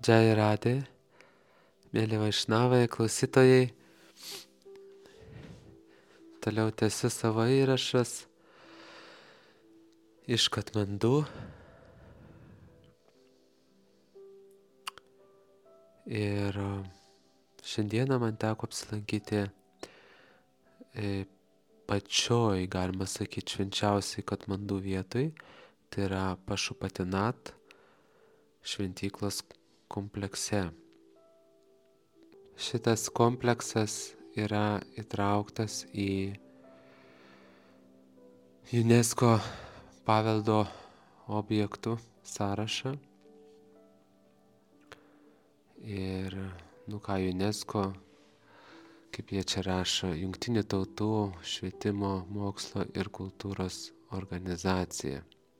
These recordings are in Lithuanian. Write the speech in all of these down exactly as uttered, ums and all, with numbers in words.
Džai Radė, mėly Vaišnavai, klausytojai, toliau tęsiu savo įrašus iš Katmandu. Ir šiandieną man teko apsilankyti pačioj, galima sakyti, švenčiausiai Katmandu vietoj. Tai yra Pašupatinat šventyklos komplekse. Šitas kompleksas yra įtrauktas į UNESCO paveldo objektų sąrašą. Ir, nu ką, UNESCO, kaip jie čia rašo, Jungtinių tautų švietimo, mokslo ir kultūros organizacija.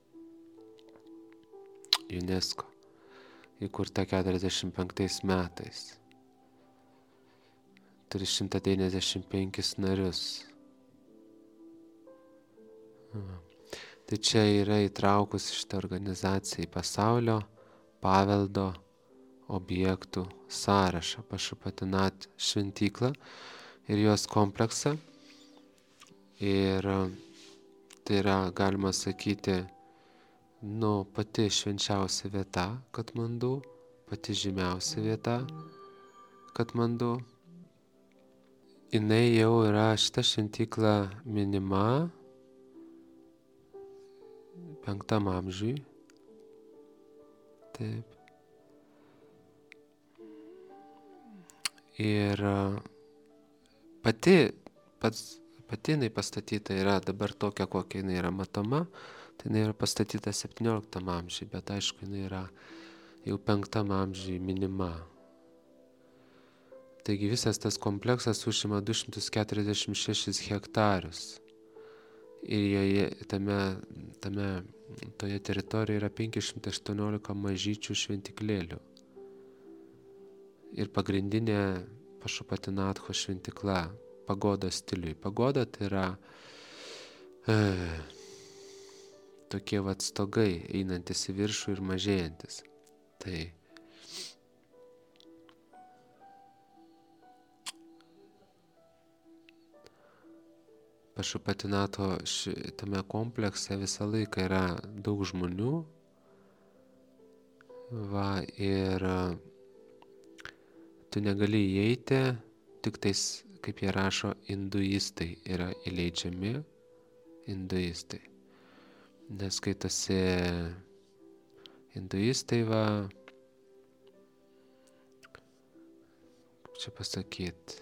UNESCO, įkurta keturiasdešimt penktais metais. Turi šimtą devyniasdešimt penkis narius. Tai čia yra įtraukus šitą organizaciją į pasaulio paveldo objektų sąrašą, Pašupatinat šventyklą ir jos kompleksą. Ir tai yra, galima sakyti, nu, pati švenčiausia vieta Katmandu, pati žymiausia vieta Katmandu. Jinai jau yra, šita šventykla minima penktam amžiui. Taip. Ir pati, pats, pati jinai pastatyta yra dabar tokia, kokia jinai yra matoma. Tai jinai yra pastatyta septynioliktam amžiui, bet aišku, jinai yra jau penktam amžiui minima. Taigi visas tas kompleksas užima du šimtus keturiasdešimt šešis hektarus. Ir joje, tame, tame, toje teritorijoje yra penki šimtai aštuoniolika mažyčių šventiklėlių. Ir pagrindinė Pašupatinatho šventikla pagodos stiliui. Pagoda tai yra e, tokie vat stogai, einantis į viršų ir mažėjantis. Tai Pašupatinato šitame komplekse visą laiką yra daug žmonių. Va, ir tu negali įeiti, tik tais, kaip jie rašo, hinduistai yra įleidžiami, hinduistai. Nes skaitosi hinduistai, va, kaip čia pasakyti,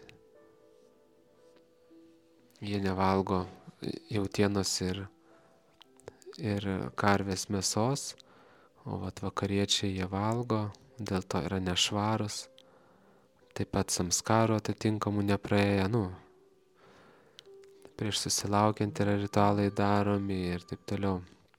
jie nevalgo jautienos ir, ir karvės mėsos, o vat vakariečiai jie valgo, dėl to yra nešvarus. Taip pat samskaro atitinkamų nepraėję, nu, prieš susilaukiant yra ritualai daromi ir taip toliau.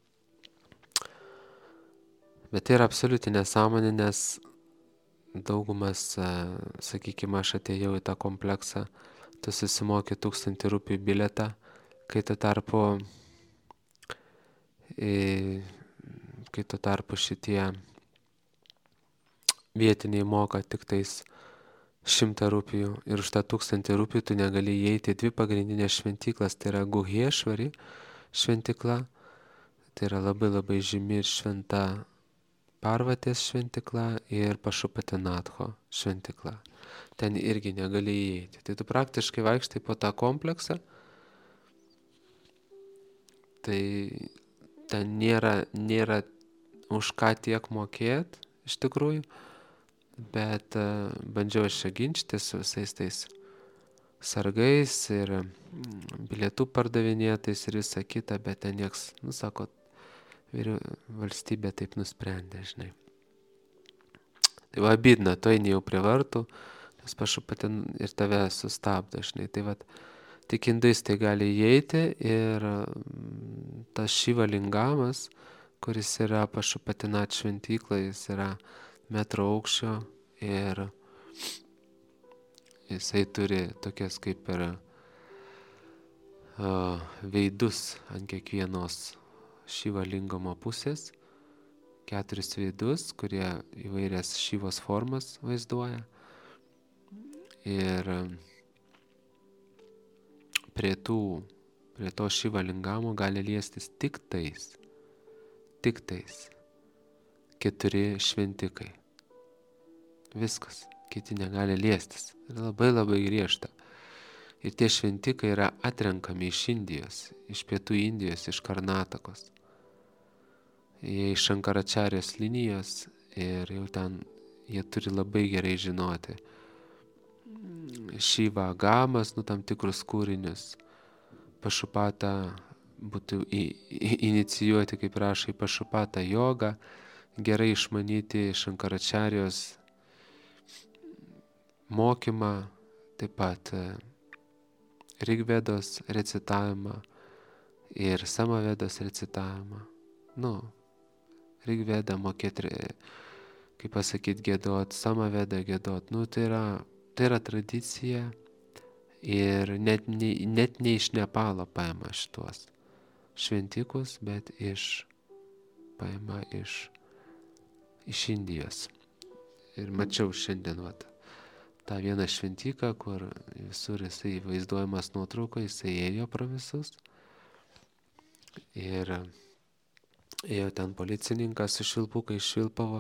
Bet tai yra absoliuti nesąmonė, nes daugumas, sakykime, aš atėjau į tą kompleksą, tu susimoki tūkstantį rupijų bilietą, kai tu tarpu, kai tu tarpu šitie vietiniai moka tik tais šimtą rupijų ir už tą tūkstantį rupijų tu negali įeiti į dvi pagrindinės šventyklas, tai yra Guhėšvari šventikla, tai yra labai labai žymi ir šventa Parvatės šventikla ir Pašupatinatho šventikla. Ten irgi negali įeiti. Tai tu praktiškai vaikštai po tą kompleksą, tai ten nėra, nėra už ką tiek mokėt, iš tikrųjų, bet uh, bandžiau aš čia ginčytis su visais tais sargais ir bilietų pardavinėtais ir visa kita, bet ten nieks, nu sako, valstybė taip nusprendė, žinai. Tai va, bidna, tu eini jau prie vartų, nes Pašupatin ir tave sustabdo, žinai. Tai va, tik hinduistai gali įeiti ir tas Šiva lingamas, kuris yra Pašupatinat šventykla, jis yra metro aukščio ir jisai turi tokias kaip ir uh, veidus ant kiekvienos Šiva lingamo pusės, keturis veidus, kurie įvairias Šivos formas vaizduoja. Ir prie, tų, prie to Šiva lingamo gali liestis tik tais, tik tais keturi šventikai. Viskas, kiti negali liestis. Ir labai labai griežta. Ir tie šventikai yra atrenkami iš Indijos, iš pietų Indijos, iš Karnatakos. Jie iš Šankaračarijos linijos ir jau ten jie turi labai gerai žinoti Šiva gamas, nu tam tikrus kūrinius. Pašupata būtų į, į, inicijuoti, kaip rašo, į pašupata jogą, gerai išmanyti Šankaračarijos mokymą, taip pat Rigvedos recitavimą ir Samavedos recitavimą. Nu, Rigvedą mokėti, kaip pasakyti, gėdot, Samavedą gėdot. Nu, tai yra, tai yra tradicija ir net ne, net ne iš Nepalo paima šitos šventikus, bet iš, paima iš, iš Indijos. Ir mačiau šiandien, vat, tą vieną šventiką, kur visur jisai vaizduojamas nuotrauko, jisai ėjo pro visus. Ir ėjo ten policininkas su švilpukai švilpavo.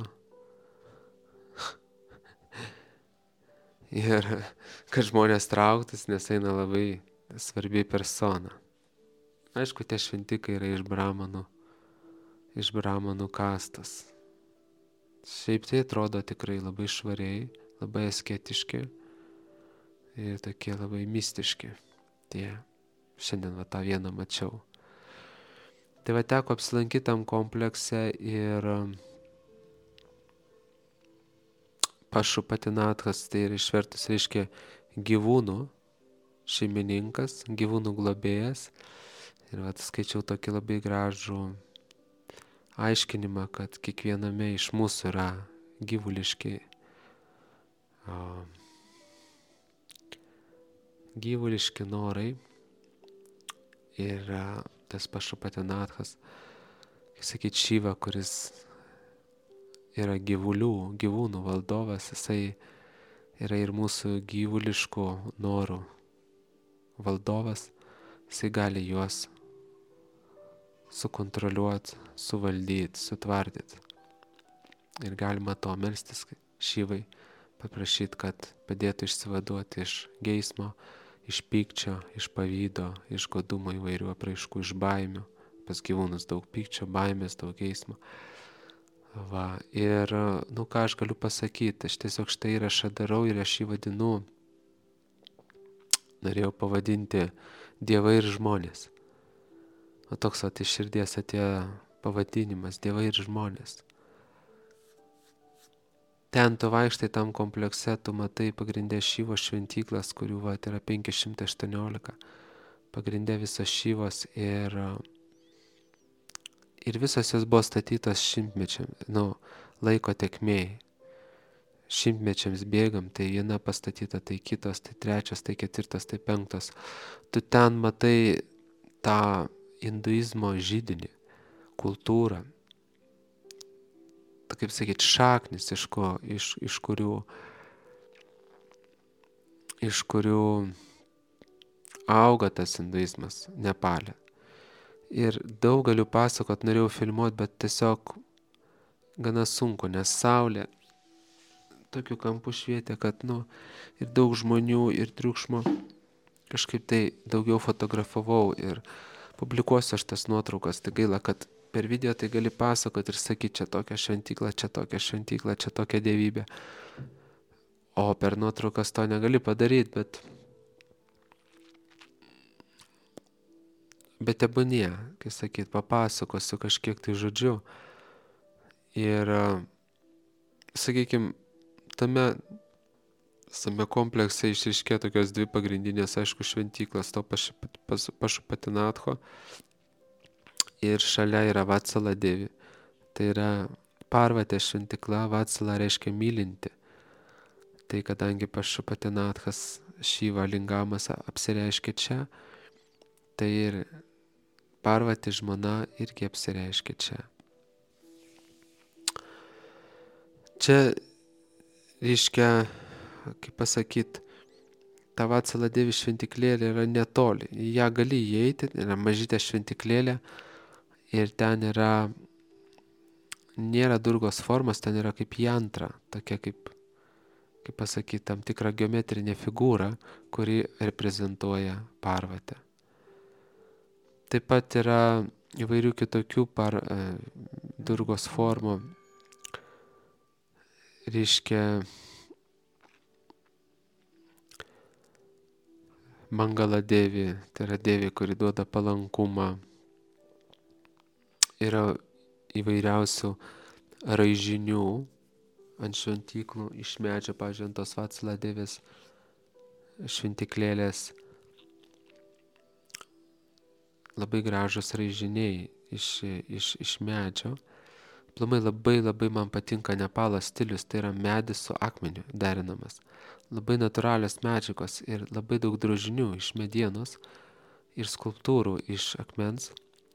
Ir kad žmonės trauktis, nes eina labai svarbi persona. Aišku, tie šventikai yra iš bramanų, iš bramanų kastos. Šiaip tai atrodo tikrai labai švariai, labai asketiški ir tokie labai mistiški. Tie šiandien va tą vieną mačiau. Tai va teko apsilankyti tam komplekse ir Pašupatinatkas, tai ir išvertus reiškia gyvūnų šeimininkas, gyvūnų globėjas. Ir va skaičiau tokį labai gražų aiškinimą, kad kiekviename iš mūsų yra gyvuliški o, gyvuliški norai. Ir tas Pašupatinatkas, kaip sakyt, Šiva, kuris yra gyvulių, gyvūnų valdovas, jisai yra ir mūsų gyvuliškų norų valdovas, jisai gali juos sukontroliuoti, suvaldyti, sutvardyti. Ir galima to melstis Šivai, paprašyti, kad padėtų išsivaduoti iš geismo, iš pykčio, iš pavydo, iš godumo įvairių apraiškų, iš baimių. Pas gyvūnus daug pykčio, baimės, daug geismo. Va, ir, nu ką aš galiu pasakyti, aš tiesiog štai įrašą darau ir aš jį vadinu, norėjau pavadinti Dievai ir žmonės. O toks vat iš širdies atėjo pavadinimas Dievai ir žmonės. Ten tu vaikštai tam komplekse, tu matai pagrindė Šivos šventyklas, kurių vat yra penki šimtai aštuoniolika. Pagrindė visos Šivos ir, ir visos jos buvo statytos šimtmečiams, nu, laiko tekmėj. Šimtmečiams bėgam, tai viena pastatyta, tai kitos, tai trečios, tai ketvirtos, tai penktos. Tu ten matai tą hinduizmo židinį, kultūrą, ta, kaip sakyt, šaknis, iš, ko, iš, iš kurių, iš kurių auga tas hinduizmas Nepale. Ir daug galiu pasakot, norėjau filmuoti, bet tiesiog gana sunku, nes saulė tokiu kampu švietė, kad, nu, ir daug žmonių, ir triukšmo, kažkaip tai daugiau fotografavau ir publikuosiu aš tas nuotraukas. Tai gaila, kad per video tai gali pasakot ir sakyti, čia tokia šventykla, čia tokia šventykla, čia tokia dievybė. O per nuotraukas to negali padaryti, bet bet tebūnie, kai sakyt, papasakosiu kažkiek tai žodžiu. Ir, sakykime, tame, tame komplekse išriškė tokios dvi pagrindinės, aišku, šventyklas, to Pašupatinatko ir šalia yra Vatsala Devi. Tai yra Parvatės šventykla, Vatsala reiškia mylinti. Tai kadangi Pašupatinatkas Šiva lingamas apsireiškia čia, tai ir Parvati žmona irgi apsireiškia čia. čia, reiškia, kaip pasakyt, ta Vatsala Devi šventiklėlė yra netoli. Į ją gali įeiti, yra mažytė šventiklėlė ir ten yra, nėra Durgos formos, ten yra kaip jantra, tokia kaip, kaip pasakyti, tam tikra geometrinė figūra, kuri reprezentuoja Parvatę. Taip pat yra įvairių kitokių par, e, Durgos formų, reiškia Mangala Devi, tai yra Devi, kuri duoda palankumą. Yra įvairiausių raižinių ant šventyklų iš medžio, pavyzdžiui, ant tos Vatsala Devės šventiklėlės. Labai gražus raižiniai iš, iš, iš medžio. Aplamai labai labai man patinka Nepalo stilius, tai yra medis su akmeniu derinamas. Labai natūralios medžiagos ir labai daug drožinių iš medienos ir skulptūrų iš akmens.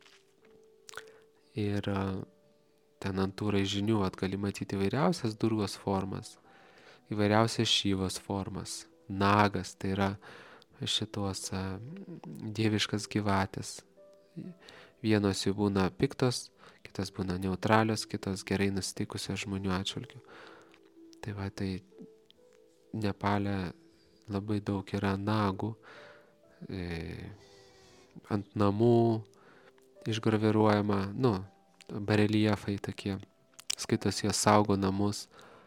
Ir ten ant tų raižinių gali matyti įvairiausias Durgos formas, įvairiausias Šyvos formas, nagas, tai yra šitos dieviškas gyvatės. Vienos jų būna piktos, kitos būna neutralios, kitos gerai nusiteikusios žmonių atžvilgiu. Tai va, tai Nepale labai daug yra nagų, e, ant namų išgraviruojama, nu, bareljefai tokie, skaitos jie saugo namus.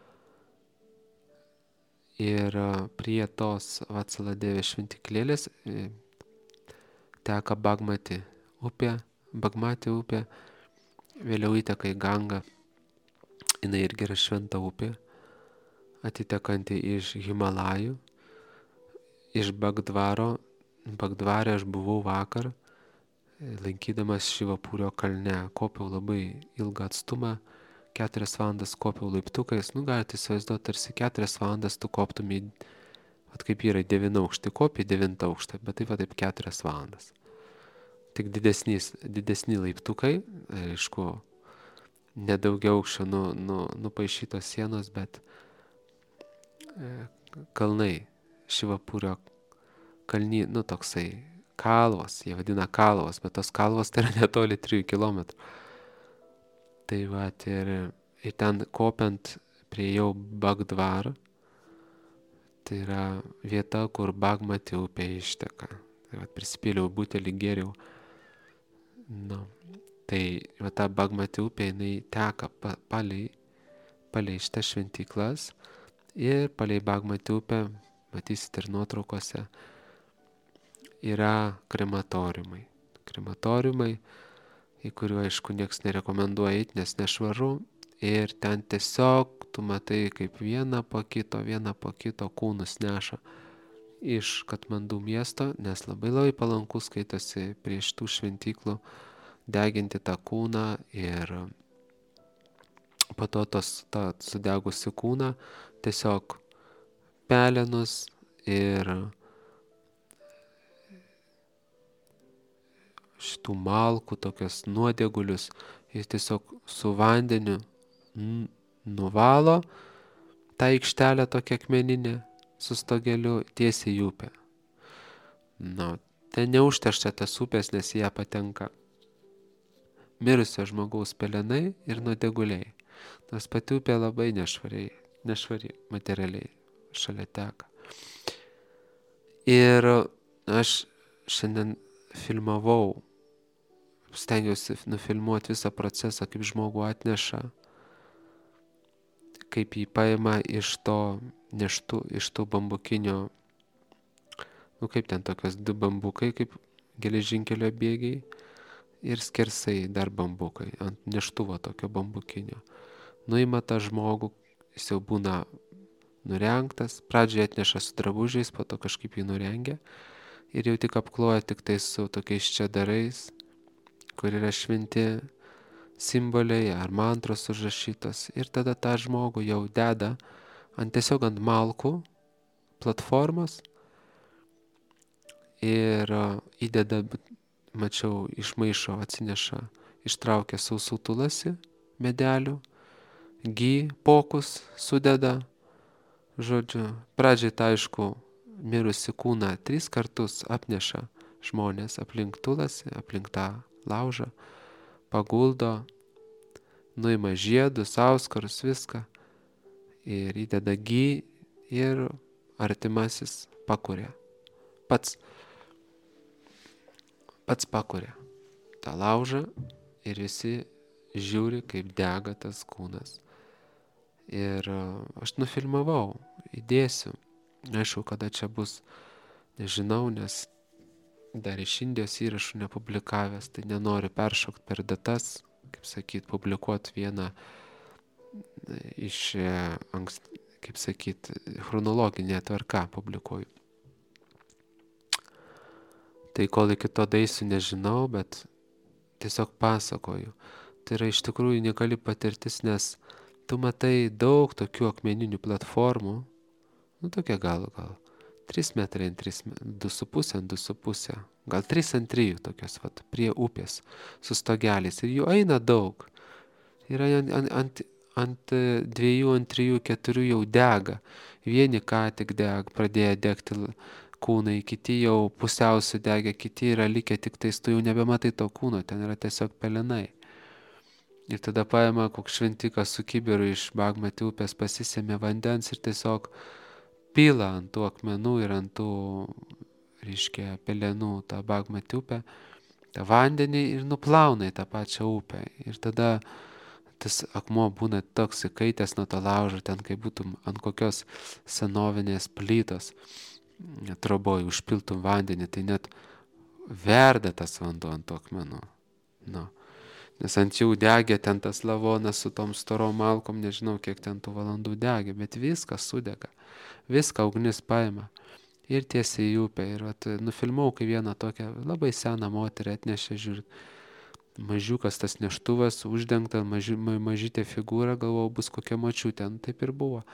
Ir prie tos Vatsala Devi šventiklėlės e, teka Bagmati upė, Bagmati upė, vėliau įteka į Gangą. Jinai irgi yra šventa upė, atitekanti iš Himalajų, iš Bagdvaro. Bagdvare aš buvau vakar, lankydamas Šivapūrio kalne, kopiau labai ilgą atstumą, keturias valandas kopiau laiptukais, nu galite įsivaizduoti, tarsi keturias valandas tu koptum į, at kaip yra devyną aukštį, kopi devintą aukštą, bet taip va taip keturias valandas. Tik didesnis, didesni laiptukai, aišku, nedaugiau aukščio nu, nu, nupaišytos sienos, bet kalnai, Šivapūrio kalny, nu toksai kalvos, jie vadina kalvos, bet tos kalvos tai yra netoli trijų kilometrų. Tai va, ir, ir ten kopiant priejau Bagdvarą, tai yra vieta, kur Bagmati upė išteka. Tai va, prisipėliau butelį, geriau. Nu, tai va, ta Bagmati upė, jinai teka pa, palei, palei šitas šventyklas ir palei Bagmati upę, matysit ir nuotraukose, yra krematoriumai. Krematoriumai, į kuriuo, aišku, nieks nerekomenduoja eiti, nes nešvaru. Ir ten tiesiog tu matai, kaip vieną po kito, vieną po kito kūnus neša iš Katmandų miesto, nes labai labai palankus skaitosi prie šitų šventyklų deginti tą kūną ir po to tos, tą sudegusi kūną tiesiog pelenus ir šitų malkų, tokias nuodegulius, jis tiesiog su vandeniu nuvalo tą aikštelę tokią akmeninę su stogeliu tiesiai į upę. Na, ten neužteršta tas upės, nes į ją patenka mirusio žmogaus pelenai ir nuodeguliai. Nors pati upė labai nešvariai, nešvari materialiai šalia teka. Ir aš šiandien filmavau, stengiausi nufilmuoti visą procesą, kaip žmogų atneša, kaip jį paima iš to neštų, iš tų bambukinio, nu kaip ten tokios du bambukai, kaip geležinkelio bėgiai ir skersai dar bambukai, ant neštuvo tokio bambukinio. Nuima tą žmogų, jis jau būna nurengtas, pradžioje atneša su drabužiais, po to kažkaip jį nurengia ir jau tik apkloja tik tai su tokiais čedarais, kur yra šventi simboliai ar mantros užrašytos. Ir tada tą žmogų jau deda ant tiesiog ant malkų platformos ir įdeda, mačiau, iš maišo atsineša, ištraukia sausų tulasi medelių gy pokus sudeda, žodžiu, pradžiai tai aišku, mirusi kūną tris kartus apneša žmonės aplink tulasi, aplink tą laužą, paguldo, nuima žiedus, auskarus, viską ir įdeda gy ir artimasis pakuria. Pats, pats pakuria tą laužą ir visi žiūri, kaip dega tas kūnas. Ir aš nufilmavau, įdėsiu. Aišku, kada čia bus, nežinau, nes dar iš Indijos įrašų nepublikavęs, tai nenoriu peršokti per datas, kaip sakyt, publikuoti vieną iš, kaip sakyt, chronologinė tvarka publikuoju. Tai kol iki to daisiu, nežinau, bet tiesiog pasakoju. Tai yra iš tikrųjų unikali patirtis, nes tu matai daug tokių akmeninių platformų, nu tokia gal, gal, trys metrai ant trys, du su pusė ant du su pusė, gal trys ant trijų tokios, vat, prie upės, su stogeliais. Ir jų eina daug. Yra ant, ant, ant, ant dviejų, ant trijų, keturių jau dega. Vieni ką tik deg, pradėjo degti kūnai, kiti jau pusiausiai degė, kiti yra likę, tik tais tu jau nebematai to kūno, ten yra tiesiog pelenai. Ir tada paima koks šventikas su kibiru iš Bagmati upės, pasisėmė vandens ir tiesiog pila ant tų akmenų ir ant tų, reiškia, pelenų tą Bagmati upę, tą vandenį ir nuplauna į tą pačią upę. Ir tada tas akmuo būna toks įkaitęs nuo to laužo, ten kaip būtum ant kokios senovinės plytos troboj užpiltum vandenį, tai net verda tas vanduo ant tų akmenų. Nu. Nes ant jų degė ten tas lavonas su tom storom malkom, nežinau kiek ten tų valandų degė, bet viskas sudega, viską ugnis paima ir tiesiai į upę. Ir vat, nufilmau, kai vieną tokią labai seną moterį atnešė, žiūrėt, mažiukas tas neštuvas, uždengta maži, mažytė figūra, galvojau, bus kokia močiutė, nu, taip ir buvo.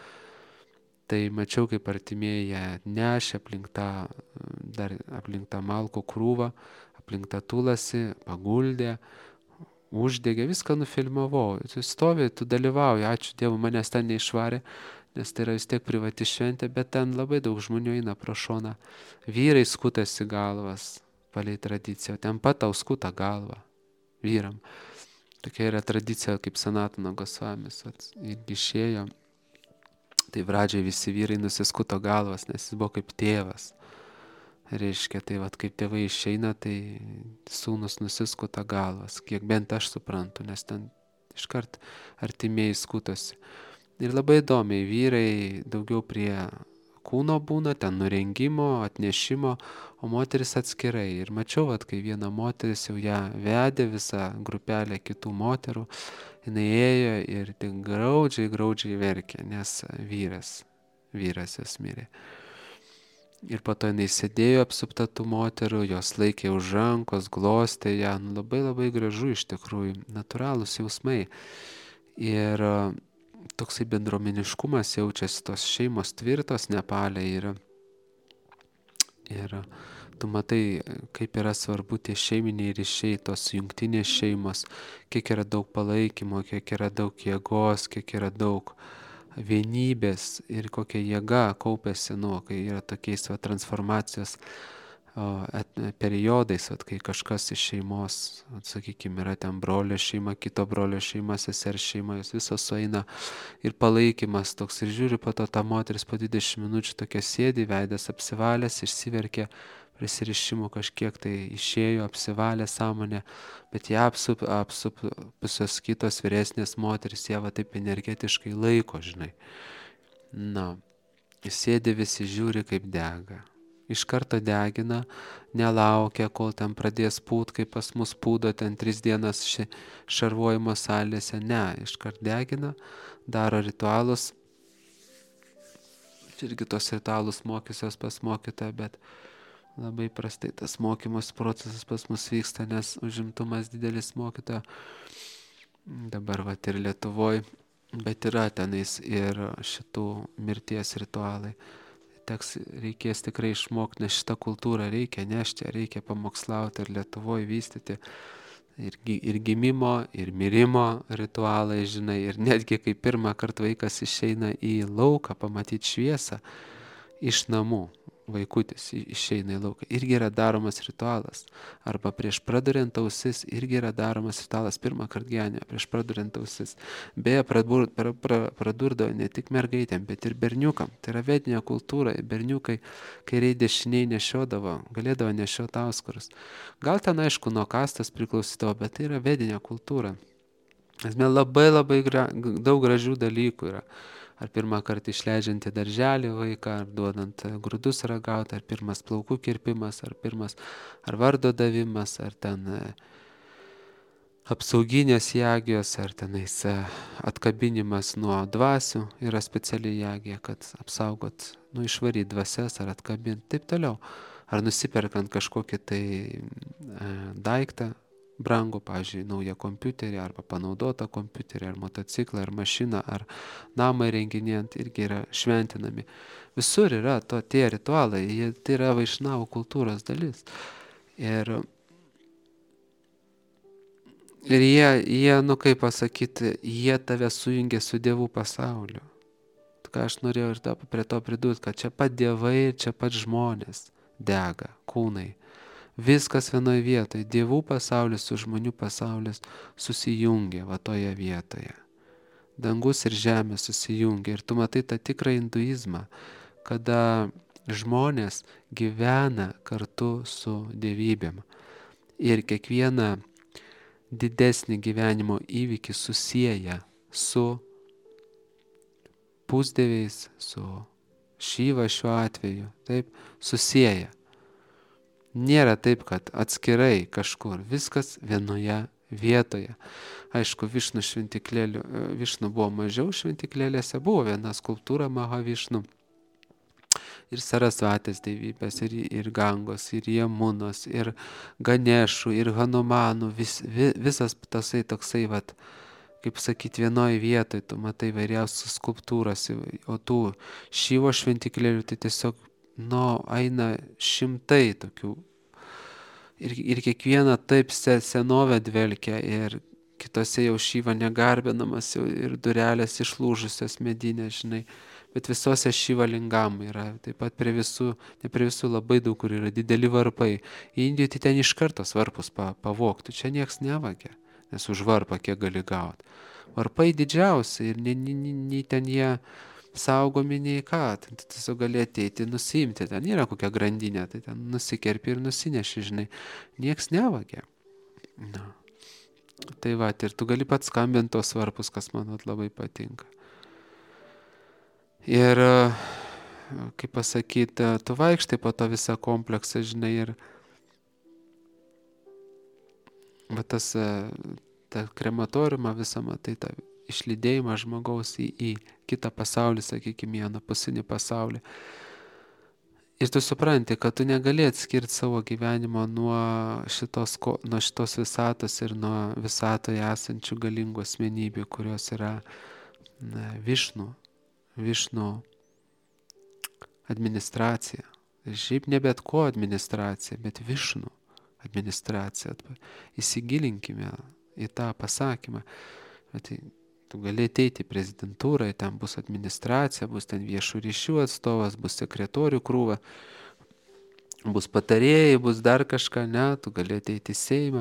Tai mačiau, kaip artimieji ją nešė aplink tą, dar aplink tą malkų krūvą, aplink tą tulasi, paguldė, uždegė, viską nufilmavau. Tu stovi, tu dalyvauji, ačiū Dievui, manęs ten neišvarė, nes tai yra vis tiek privati šventė, bet ten labai daug žmonių eina pro šoną. Vyrai skutasi galvas, palei tradiciją, ten pat tau skuta galvą vyram. Tokia yra tradicija, kaip Sanatana Gosvamis, irgi išėjo. Tai pradžiai visi vyrai nusiskuto galvas, nes jis buvo kaip tėvas. Reiškia, tai vat, kaip tėvai išeina, tai sūnus nusiskuta galvas, kiek bent aš suprantu, nes ten iškart artimieji skutosi. Ir labai įdomiai, vyrai daugiau prie kūno būna, ten nurengimo, atnešimo, o moteris atskirai. Ir mačiau, vat, kai viena moteris jau ją vedė visą grupelę kitų moterų, jinai ėjo ir tik graudžiai, graudžiai verkė, nes vyras, vyras jos mirė. Ir po to jinai sėdėjo apsupta tų moterų, jos laikė už rankos, glostė ją, nu, labai labai gražu iš tikrųjų, natūralūs jausmai. Ir toksai bendruomeniškumas jaučiasi, tos šeimos tvirtos Nepale ir, ir tu matai, kaip yra svarbu tie šeiminiai ryšiai, tos jungtinės šeimos, kiek yra daug palaikymo, kiek yra daug jėgos, kiek yra daug vienybės ir kokia jėga kaupėsi, nu, kai yra tokiais va, transformacijos o, et, periodais, va, kai kažkas iš šeimos, sakykime, yra ten brolio šeima, kito brolio šeima, sesers šeima, jos visos sueina ir palaikymas toks. Ir žiūri, po to ta moteris po dvidešimt minučių tokia sėdi, veidas apsivalęs, išsiverkė, prisirišimų kažkiek tai išėjo, apsivalė sąmonę, bet ją apsup, apsupusios kitos vyresnės moteris, ją va taip energetiškai laiko, žinai. Na, sėdi visi, žiūri, kaip dega. Iš karto degina, nelaukia, kol ten pradės pūt, kaip pas mus pūdo ten tris dienas ši, šarvojimo salėse. Ne, iškart degina, daro ritualus. Irgi tos ritualus mokysios pas mokytoją, bet labai prastai tas mokymas procesas pas mus vyksta, nes užimtumas didelis mokytojo. Dabar vat ir Lietuvoj, bet yra tenais ir šitų mirties ritualai. Teks, reikės tikrai išmokti, nes šitą kultūrą reikia nešti, reikia pamokslauti ir Lietuvoj vystyti. Ir, gi- ir gimimo, ir mirimo ritualai, žinai, ir netgi kai pirmą kartą vaikas išeina į lauką pamatyti šviesą iš namų, vaikutis i- išeina į lauką, irgi yra daromas ritualas. Arba prieš praduriant ausis irgi yra daromas ritualas pirmą kartą gyvenime, prieš praduriant ausis. Beje, pradbur- pra- pra- pradurdavo ne tik mergaitėm, bet ir berniukam. Tai yra vedinė kultūra. Berniukai kairiai dešiniai nešiodavo, galėdavo nešioti auskarus. Gal ten aišku nuo kastas priklausydavo, bet tai yra vedinė kultūra. Esmė labai labai gra, g- daug gražių dalykų yra. Ar pirmą kartą išleidžiant į darželį vaiką, ar duodant e, grūdus ragauti, ar pirmas plaukų kirpimas, ar pirmas, ar vardo davimas, ar ten e, apsauginės jagijos, ar tenais e, atkabinimas nuo dvasių yra speciali jagija, kad apsaugot, nu išvaryti dvasias ar atkabinti, taip toliau. Ar nusiperkant kažkokį tai e, daiktą brangų, pavyzdžiui, naują kompiuterį arba panaudotą kompiuterį, ar motociklą, ar mašiną, ar namą įrenginėjant, irgi yra šventinami. Visur yra to, tie ritualai, jie, tai yra vaišnavų kultūros dalis. Ir, ir jie, jie, nu kaip pasakyti, jie tave sujungia su dievų pasauliu. Ką aš norėjau ir to, prie to pridurti, kad čia pat dievai, čia pat žmonės dega, kūnai. Viskas vienoje vietoje. Dievų pasaulis su žmonių pasaulis susijungia va toje vietoje. Dangus ir žemė susijungia. Ir tu matai tą tikrą hinduizmą, kada žmonės gyvena kartu su dievybėm. Ir kiekvieną didesnį gyvenimo įvykį susieja su pusdieviais, su Šyva šiuo atveju. Taip, susieja. Nėra taip, kad atskirai kažkur, viskas vienoje vietoje. Aišku, Višnų šventiklėlių, Višnų buvo mažiau šventiklėlėse, buvo viena skulptūra Mahavišnų. Ir Sarasvatės dievybės, ir, ir Gangos, ir Jamunos, ir Ganešų, ir Hanumanų, vis, vi, visas tasai toksai, vat, kaip sakyti, vienoje vietoje, tu matai vairiausias skulptūras, o tų Šyvo šventiklėlių tai tiesiog, nu, eina šimtai tokių. Ir, ir kiekviena taip senovę dvelkia ir kitose jau Šyva negarbinamas jau ir durelės išlūžusios medinės, žinai. Bet visose Šyva lingam yra, taip pat prie visų, ne prie visų labai daug, kur yra dideli varpai. Į Indiją tai ten iš karto varpus pa, pavogtų, čia nieks nevagia, nes už varpą kiek gali gauti. Varpai didžiausi ir nei, nei, nei ten jie saugomi nei ką, tai tiesiog gali ateiti, nusiimti, ten yra kokia grandinė, tai ten nusikerpi ir nusineši, žinai, nieks nevagia. Na. Tai va, ir tu gali pats skambinti tos varpus, kas man labai patinka. Ir, kaip pasakyti, tu vaikštai po to visą kompleksą, žinai, ir va tas, ta krematoriumą visą matai, tą išlydėjimą žmogaus į, į kitą pasaulį, sakykime, į anapusinį pasaulį. Ir tu supranti, kad tu negali atskirti savo gyvenimo nuo šitos, nuo šitos visatos ir nuo visatoje esančių galingų asmenybių, kurios yra na, Višnų, Višnų administracija. Ir šiaip ne bet ko administracija, bet Višnų administracija. Įsigilinkime į tą pasakymą. Bet tu gali ateiti į prezidentūrą, ten bus administracija, bus ten viešų ryšių atstovas, bus sekretorių krūva, bus patarėjai, bus dar kažką, ne, tu gali ateiti į Seimą,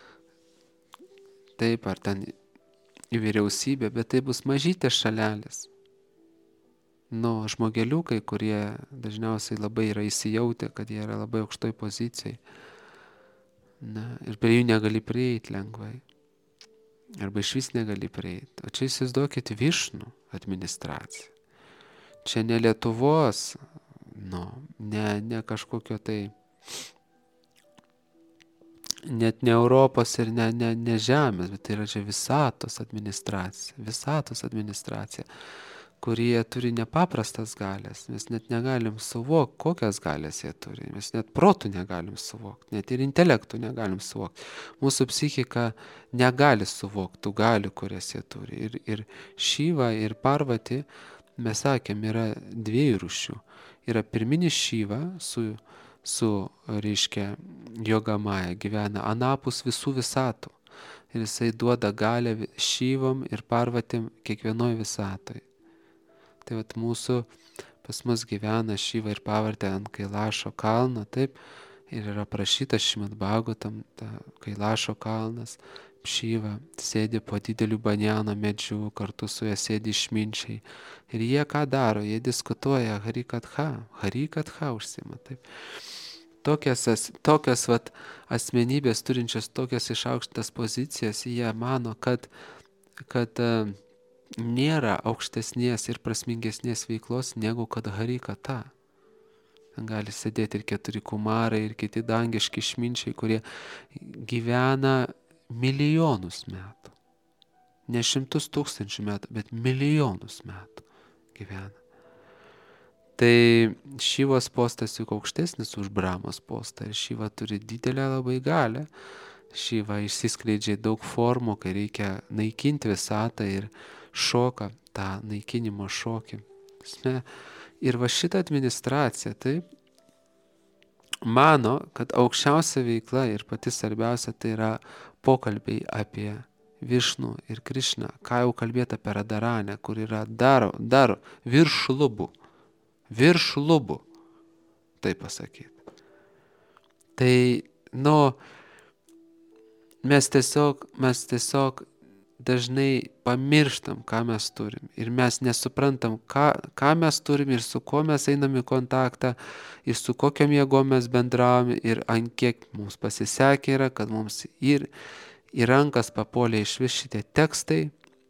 taip, ar ten į vyriausybę, bet tai bus mažytės šalelis. Nu, žmogeliukai, kurie dažniausiai labai yra įsijautę, kad jie yra labai aukštoj pozicijai. Na, ir prie jų negali prieiti lengvai. Arba iš vis negali prieiti. O čia įsivaizduokit Višnų administraciją. Čia ne Lietuvos, nu, ne, ne kažkokio tai, net ne Europos ir ne, ne, ne Žemės, bet tai yra čia visatos administracija. Visatos administracija, kurie turi nepaprastas galės. Mes net negalim suvokti, kokias galės jie turi. Mes net protų negalim suvokti, net ir intelektų negalim suvokti. Mūsų psichika negali suvokti tų galių, kurias jie turi. Ir, ir Šyva, ir Parvati, mes sakėm, yra dviejų rūšių. Yra pirminis Šyva su, su reiškia, Jogamaja, gyvena anapus visų visatų. ir jisai duoda galę Šivom ir Parvatėm kiekvienoj visatoj. Tai vat mūsų, pas mus gyvena Šiva ir Parvatė ant Kailašo kalno, taip, ir yra prašyta Šrimad Bhagavatam, ta Kailašo kalnas, Šiva sėdi po dideliu banjano medžiu, kartu su juo sėdi išminčiai. Ir jie ką daro? Jie diskutuoja Harikatha, Harikatha užsima, taip. Tokias, tokias vat, asmenybės turinčios tokias išaukštas pozicijas, jie mano, kad, kad uh, nėra aukštesnės ir prasmingesnės veiklos negu kad Harikatha. Ten gali sėdėti ir keturi kumarai, ir kiti dangiški išminčiai, kurie gyvena milijonus metų. Ne šimtus tūkstančių metų, bet milijonus metų gyvena. Tai Šivos postas juk aukštesnis už Brahmos postą ir Šiva turi didelę labai galę. Šiva išsiskleidžia daug formų, kai reikia naikinti visatą ir šoka tą naikinimo šokį. Ir va šitą administraciją, taip, mano, kad aukščiausia veikla ir pati svarbiausia tai yra pokalbiai apie Višnų ir Krišną, ką jau kalbėti apie Radaranę, kur yra dar, dar virš lubų, virš lubų, taip pasakyti. Tai, nu, mes tiesiog, mes tiesiog dažnai pamirštam, ką mes turim ir mes nesuprantam, ką, ką mes turim ir su kuo mes einam į kontaktą ir su kokiom jėgom mes bendravom ir ant kiek mums pasisekė yra, kad mums ir į rankas papuolė išvis šitie tekstai,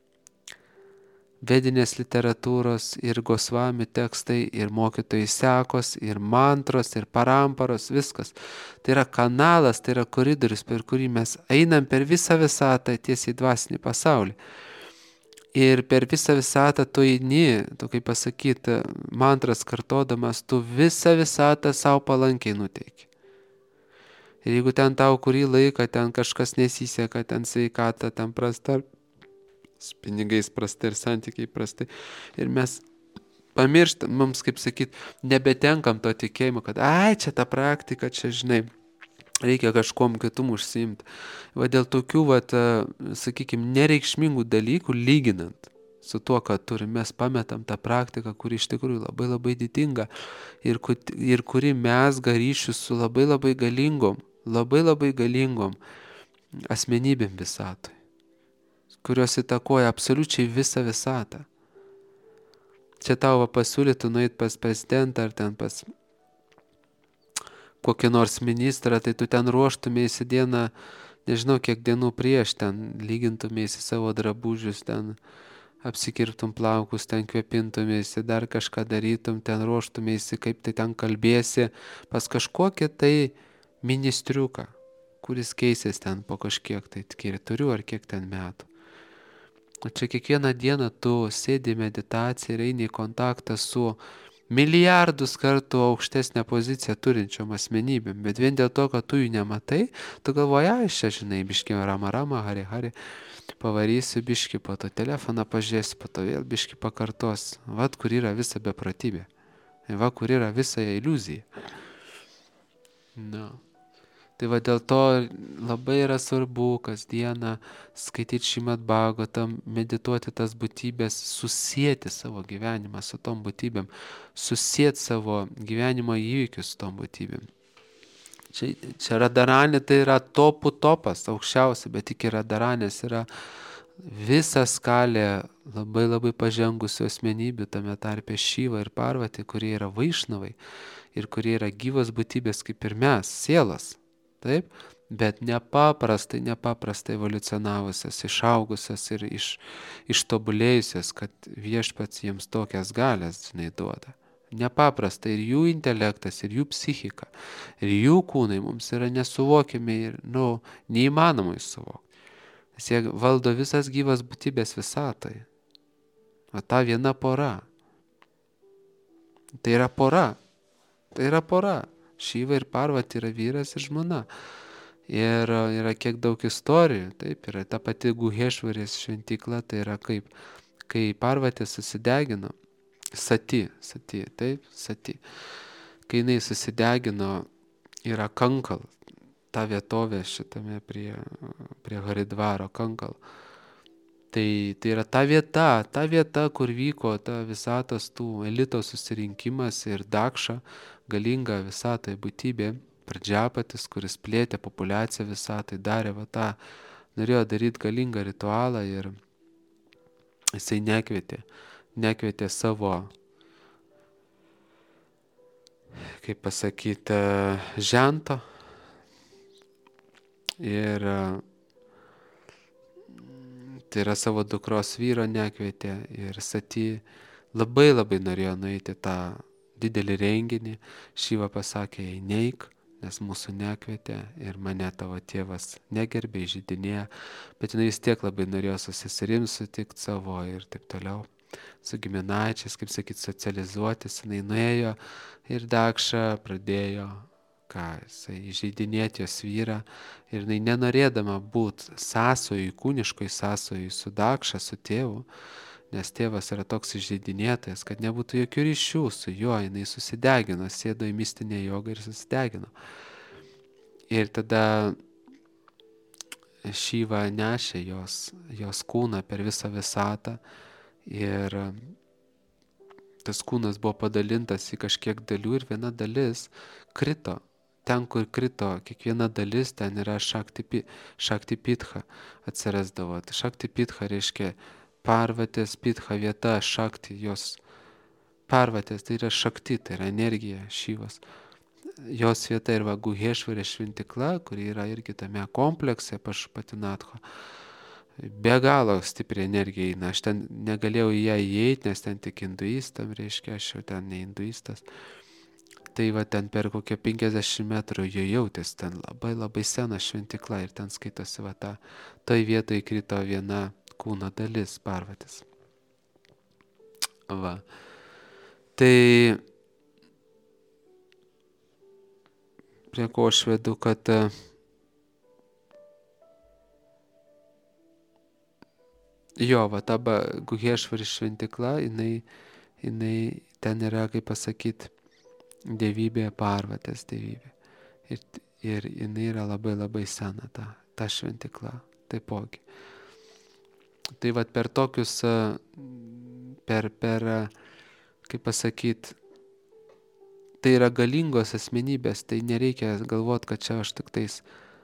vedinės literatūros ir Gosvami tekstai ir mokytojai sekos ir mantros ir paramparos, viskas. Tai yra kanalas, tai yra koridorius, per kurį mes einam per visą visatą tiesiai į dvasinį pasaulį. Ir per visą visatą tu eini, tu kaip pasakyti, mantras kartodamas, tu visą visatą savo palankiai nuteiki. Ir jeigu ten tau kurį laiką, ten kažkas nesiseka, ten sveikata, ten prasta, pinigais prastai ir santykiai prastai. Ir mes pamirštam, mums, kaip sakyt, nebetenkam to tikėjimo, kad ai, čia ta praktika, čia, žinai, reikia kažkuom kitum užsiimti. Va dėl tokių, va, sakykime, nereikšmingų dalykų lyginant su tuo, ką turim, mes pametam tą praktiką, kuri iš tikrųjų labai labai didinga ir, ir kuri mezga ryšius su labai labai galingom, labai labai galingom asmenybėm visatoj, kurios įtakoja absoliučiai visą visatą. Čia tau pasiūlytų nueit pas prezidentą ar ten pas kokį nors ministrą, tai tu ten ruoštumėsi dieną, nežinau kiek dienų prieš, ten lygintumėsi savo drabužius, ten apsikirptum plaukus, ten kvepintumėsi, dar kažką darytum, ten ruoštumėsi, kaip tai ten kalbėsi, pas kažkokį tai ministriuką, kuris keisės ten po kažkiek tai keturių ar kiek ten metų. O čia kiekvieną dieną tu sėdi meditaciją ir eini į kontaktą su milijardus kartų aukštesnę poziciją turinčiom asmenybėm, bet vien dėl to, kad tu jų nematai, tu galvoji, aš čia, žinai, biški rama rama, hari hari, pavarysiu biški, po to telefoną pažiūrėsiu, po to vėl biški pakartos. Vat kur yra visa beprotybė, va kur yra visa iliuzija. No. Tai va dėl to labai yra svarbu kasdieną skaityti Šrimad Bhagavatam, medituoti tas būtybės, susieti savo gyvenimą su tom būtybėm, susieti savo gyvenimo įvykius su tom būtybėm. Čia, čia Radaranė tai yra topų topas, aukščiausia, bet iki Radaranės yra visa skalė labai labai pažengusių asmenybių, tame tarpe Šiva ir Parvatė, kurie yra vaišnavai ir kurie yra gyvas būtybės kaip ir mes, sielas. Taip, bet nepaprastai, nepaprastai evoliucionavusias, išaugusias ir iš, ištobulėjusias, kad viešpats jiems tokias galės, žinai, duoda. Nepaprastai ir jų intelektas, ir jų psichika, ir jų kūnai mums yra nesuvokiami ir, nu, neįmanomai suvokti. Nes jie valdo visas gyvas būtybės visatoje. O ta viena pora. Tai yra pora. Tai yra pora. Šiva ir Parvatė yra vyras ir žmona. Ir yra kiek daug istorijų, taip, yra ta pati Guhešvarės šventykla, tai yra kaip, kai Parvatė susidegino, sati, sati, taip, sati. Kai jinai susidegino, yra kankal, tą vietovę šitame prie, prie Haridvaro Kankal. Tai, tai yra ta vieta, ta vieta, kur vyko ta visatos tų elito susirinkimas ir Dakša, galinga visatoje būtybė, Pradžiapatis, kuris plėtė populiaciją visatai, darė va tą, norėjo daryti galingą ritualą ir jisai nekvietė, nekvietė savo, kaip pasakyti, žento ir tai yra savo dukros vyro nekvietė ir Sati labai labai norėjo nueiti tą didelį renginį. Šiva pasakė jai neik, nes mūsų nekvietė ir mane tavo tėvas negerbė, įžeidinėja, bet jinai vis tiek labai norėjo su seserim sutikti savo ir taip toliau, su giminaičiais, kaip sakyt, socializuotis. Jinai nuėjo ir Dakša pradėjo ką, jisai įžeidinėti jos vyrą ir jinai nenorėdama būti sąsojui, kūniškoj sąsojui su Dakša, su tėvu, nes tėvas yra toks įžeidinėtojas, kad nebūtų jokių ryšių su juo, jinai susidegino, sėdo į mistinę jogą ir susidegino. Ir tada Šiva nešė jos, jos kūną per visą visatą ir tas kūnas buvo padalintas į kažkiek dalių ir viena dalis krito. Ten, kur krito kiekviena dalis, ten yra Šakti, šakti Pitha atsirasdavo. Šakti Pitha reiškia Parvatės Pitha vieta, Šakti, jos Parvatės, tai yra Šakti, tai yra energija Šivos. Jos vieta yra Guhešvarė šventikla, kuri yra irgi tame komplekse Pašupatinatho. Be galo stipri energija eina. Aš ten negalėjau į ją įeiti, nes ten tik hinduistam, reiškia, aš jau ten ne hinduistas. Tai va ten per kokią penkiasdešimt metrų jo jautės, ten labai labai sena šventikla ir ten skaitosi va ta, toj vietoje krito viena kūno dalis, Parvatės. Va. Tai prie ko aš vedu, kad jo, va ta Guhešvari šventikla, jinai, jinai ten yra, kaip pasakyti, dievybė, Parvatės dievybė. Ir, ir jinai yra labai labai sena, ta, ta šventikla, taipogi. Tai vat per tokius, per, per, kaip pasakyti, tai yra galingos asmenybės, tai nereikia galvoti, kad čia aš tik tais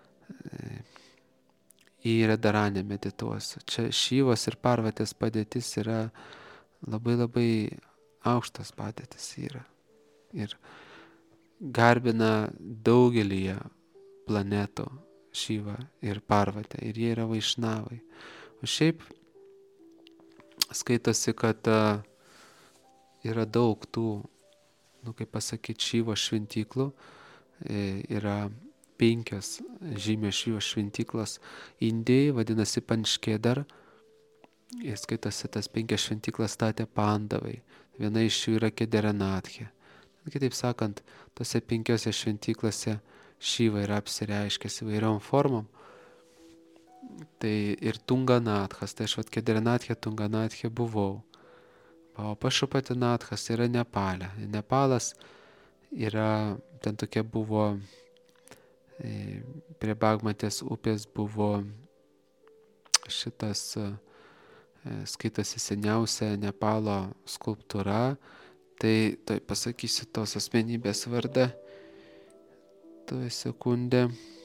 į Radharanę medituosiu. Čia Šivos ir Parvatės padėtis yra labai labai aukštas padėtis yra. Ir garbina daugelį planetų Šiva ir Parvatę. Ir jie yra vaišnavai. O šiaip skaitosi, kad uh, yra daug tų, nu kaip pasakyti, Šivo šventyklų. E, yra penkios žymios Šivo šventyklos Indijai, vadinasi Pančkedar. Ir skaitosi, tas penkias šventyklas statė Pandavai. Viena iš jų yra Kederanathė. Kitaip sakant, tose penkiose šventyklose Šiva yra apsireiškęs įvairiom formom. Tai ir Tunganathas, tai aš vat Kederanathė, Tunganathė buvau. O Pašupatinathas yra Nepale. Nepalas yra, ten tokia buvo, e, prie Bagmatės upės buvo šitas, e, skaitasi seniausia Nepalo skulptūra. Tai, tai pasakysiu tos asmenybės vardą. Tuoj sekundę.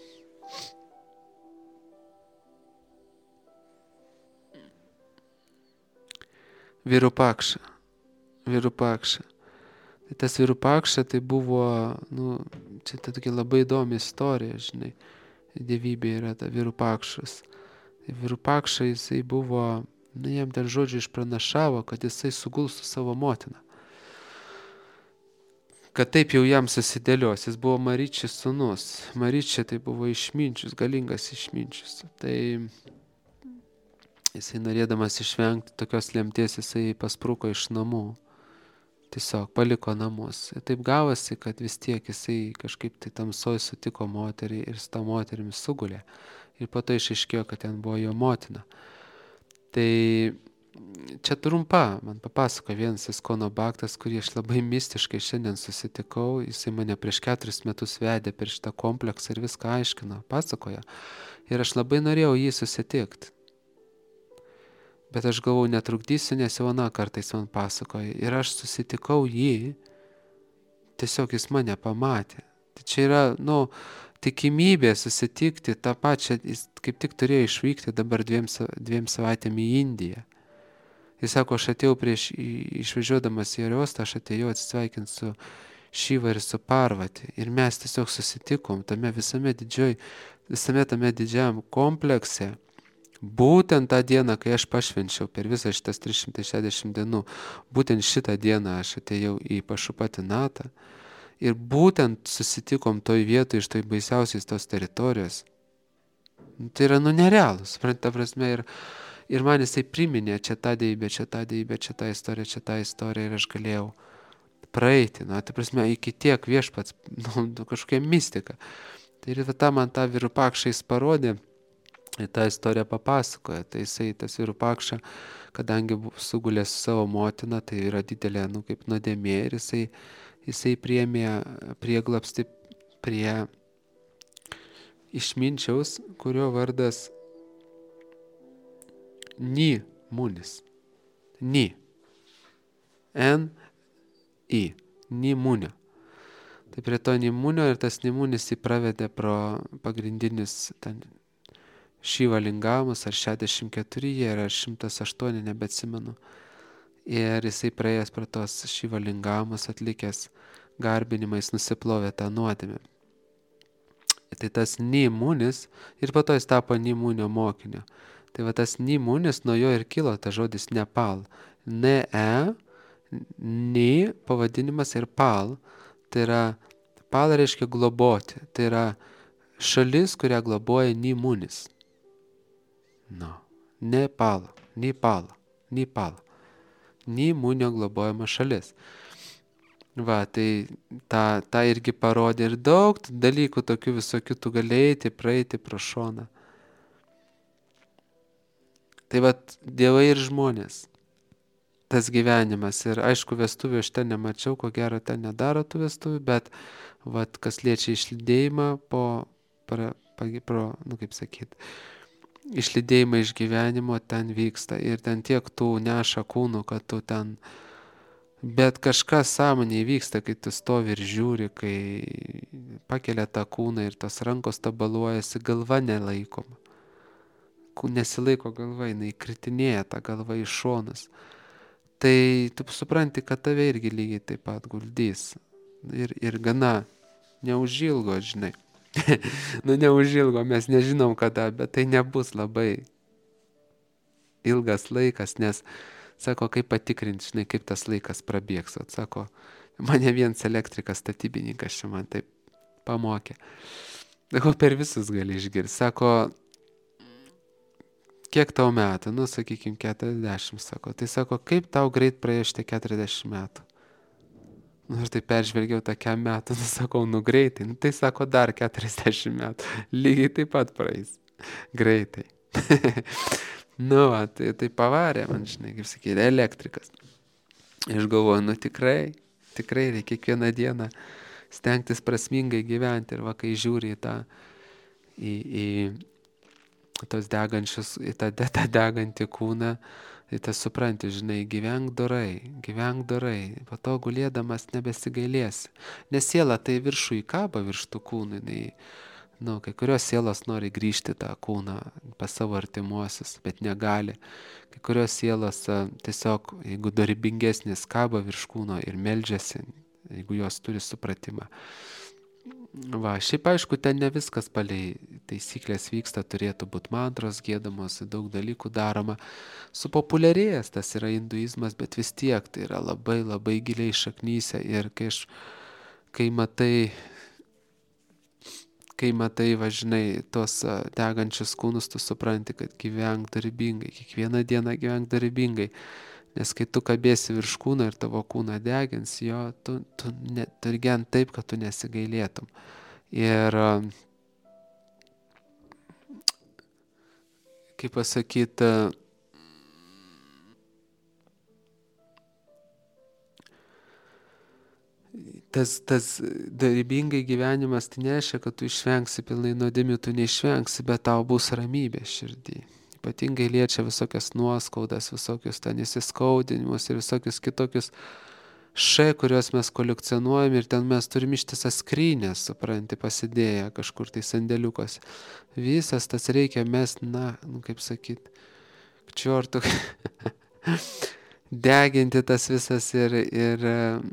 Virupakša. Virupakša. Tai tas Virupakša tai buvo, nu, čia ta tokia labai įdomi istorija, žinai. Dievybė yra ta Virupakšas. Tai Virupakša jisai buvo, nu, jam ten žodžiu išpranašavo, kad jisai suguls su savo motina. Kad taip jau jam susidėlios. Jis buvo Maryčius sūnus. Maryčia tai buvo išminčius, galingas išminčius. Tai jisai norėdamas išvengti tokios lemties, jisai paspruko iš namų. Tiesiog paliko namus. Ir taip gavosi, kad vis tiek jisai kažkaip tai tamsoj sutiko moterį ir su tą moterimi sugulė. Ir po to išaiškėjo, kad ten buvo jo motina. Tai čia trumpa, man papasakojo vienas Iskono baktas, kurį aš labai mistiškai šiandien susitikau, jisai mane prieš keturis metus vedė per šitą kompleksą ir viską aiškino, pasakojo. Ir aš labai norėjau jį susitikti. Bet aš galvau, netrukdysiu, nes jau aną kartais man pasakojo. Ir aš susitikau jį, tiesiog jis mane pamatė. Tai čia yra, nu, tikimybė susitikti tą pačią, jis kaip tik turėjo išvykti dabar dviem, dviem savaitėm į Indiją. Jis sako, aš atėjau prieš išvažiuodamas į Ariostą, aš atėjau atsisveikinti su Šiva ir su Parvati. Ir mes tiesiog susitikom tame visame didžioj, visame tame didžiam komplekse. Būtent tą dieną, kai aš pašvenčiau per visą šitas trys šimtai šešiasdešimt dienų, būtent šitą dieną aš atėjau į Pašupatinatą. Ir būtent susitikom toj vietoj iš toj baisiausiais tos teritorijos. Tai yra nu nerealus, ta prasme, ir Ir man jisai priminė čia tą deibę, čia tą deibę, čia tą istoriją, čia tą istoriją ir aš galėjau praeiti. Na, tai prasme, iki tiek viešpats, nu, kažkokia mistika. Tai ir tą man tą Virupakšą parodė, tą istoriją papasakoja. Tai jisai, tas Virupakša, kadangi sugulė su savo motina, tai yra didelė, nu, kaip nuodėmė ir jisai, jisai priėmė prieglapstį prie išminčiaus, kurio vardas Ni Munis. Ni. N. I. Ni Munio. Tai prie to Ni Munio ir tas Ni Munis jį pravedė pro pagrindinius ten Šiva lingamus, ar šešiasdešimt keturi jie, ar šimtas aštuoni, nebeatsimenu. Ir jisai praėjęs pro tos Šiva lingamus atlikęs garbinimais nusiplovė tą nuodėmę. Tai tas Ni Munis ir po to jis tapo Ni Munio mokinio. Tai va tas Ni Munis, nuo jo ir kilo ta žodis Nepal. Ne-e, Ni pavadinimas ir Pal. Tai yra, Pal reiškia globoti. Tai yra šalis, kurią globoja Ni Munis. No. Nepal, Nepal, Nepal. Ni Munio globojama šalis. Va, tai tą, tą irgi parodė ir daug dalykų tokių visokių tu galėjai praeiti pro šoną. Tai vat dievai ir žmonės, tas gyvenimas. Ir aišku, vestuvių aš ten nemačiau, ko gero ten nedaro tų vestuvių, bet vat kas liečia išlydėjimą po, pro, pro, nu kaip sakyt, išlydėjimą iš gyvenimo ten vyksta. Ir ten tiek tų neša kūnų, kad tu ten, bet kažkas sąmonėje vyksta, kai tu stovi ir žiūri, kai pakelia tą kūną ir tos rankos tabaluojasi, galva nelaikoma. Nesilaiko galva, jinai kritinėja tą galvą į šonus. Tai tu supranti, kad tave irgi lygiai taip pat guldys. Ir, ir gana neužilgo, žinai. nu neužilgo, mes nežinom kada, bet tai nebus labai ilgas laikas, nes, sako, kaip patikrinti, žinai, kaip tas laikas prabėgs. O, sako, mane vienas elektrikas, statybininkas čia man taip pamokė. Sako, per visus gali išgirsti. Sako, kiek tau metų? Nu, sakykim, keturiasdešimt, sako. Tai sako, kaip tau greit praėjo šitie keturiasdešimt metų? Nu, aš tai peržvelgiau tą kem metų, nu, sakau, nu greitai. Nu, tai sako, dar keturiasdešimt metų. Lygiai taip pat praeis. Greitai. nu, va, tai, tai pavarė man, žinai, kaip sakyti, elektrikas. Aš galvoju, nu tikrai, tikrai reikia kiekvieną dieną stengtis prasmingai gyventi. Ir va, kai žiūri į tą, į... į tos degančius, į tą, tą degantį kūną, tai tas supranti, žinai, gyvenk dorai, gyvenk dorai, po to gulėdamas nebesigailėsi. Nes siela tai viršų įkaba virš tų kūnų, tai, nu, kai kurios sielos nori grįžti tą kūną pas savo artimuosius, bet negali. Kai kurios sielos tiesiog, jeigu dorybingesnis, kaba virš kūno ir meldžiasi, jeigu jos turi supratimą. Va, šiaip aišku, ten ne viskas palei taisyklės vyksta, turėtų būti mantros giedamos, daug dalykų daroma. Supopuliarėjęs tas yra hinduizmas, bet vis tiek tai yra labai labai giliai šaknyse. Ir kai, aš, kai matai, kai matai, važinai, tos degančius kūnus, tu supranti, kad gyvenk dorybingai, kiekvieną dieną gyvenk dorybingai. Nes kai tu kabėsi virš kūno ir tavo kūną degins, jo, tu, tu, ne, tu gen taip, kad tu nesigailėtum. Ir, kaip pasakyti, tas, tas dorybingai gyvenimas tai nereiškia, kad tu išvengsi pilnai nuodėmių, tu neišvengsi, bet tau bus ramybė širdį. Ypatingai liečia visokias nuoskaudas, visokius ten įsiskaudinimus ir visokius kitokius š, kuriuos mes kolekcionuojam ir ten mes turim ištisą skrynę, supranti, pasidėję kažkur tai sandėliukos. Visas tas reikia mest, na, nu kaip sakyt, čiortų, deginti tas visas ir, ir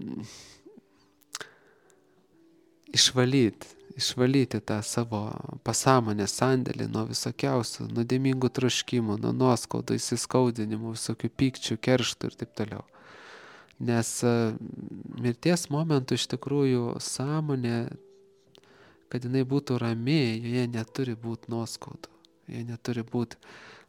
išvalyti, išvalyti tą savo pasąmonės sandėlį nuo visokiausių nuodėmingų troškimų, nuo nuoskaudų, įsiskaudinimų, visokių pykčių, kerštų ir taip toliau. Nes mirties momentu iš tikrųjų sąmonė, kad jinai būtų rami, joje neturi būti nuoskaudų, joje neturi būti,